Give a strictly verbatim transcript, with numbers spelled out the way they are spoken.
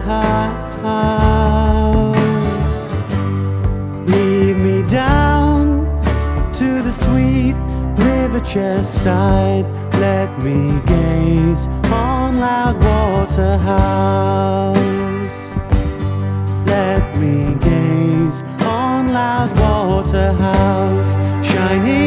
house. Lead me down to the sweet river Cherside. Let me gaze on Loudwater House. Let me gaze on Loudwater House, shining